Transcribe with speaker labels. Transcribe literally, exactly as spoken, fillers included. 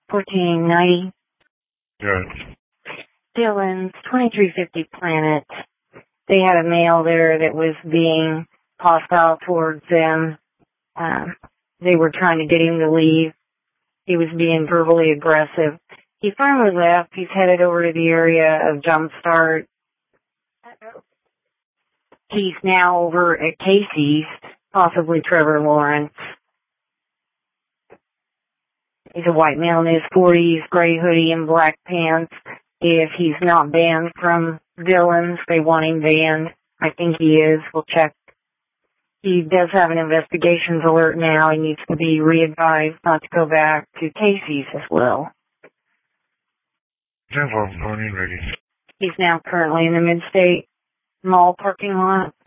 Speaker 1: fourteen ninety.
Speaker 2: Yes.
Speaker 1: Dillon's twenty-three fifty Planet. They had a male there that was being hostile towards them. Um, they were trying to get him to leave. He was being verbally aggressive. He finally left. He's headed over to the area of Jumpstart. He's now over at Casey's, possibly Trevor Lawrence. He's a white male in his forties, gray hoodie and black pants. If he's not banned from Dillon's, they want him banned. I think he is. We'll check. He does have an investigations alert now. He needs to be re-advised not to go back to Casey's as well.
Speaker 2: ten four, going in ready.
Speaker 1: He's now currently in the Mid-State Mall parking lot.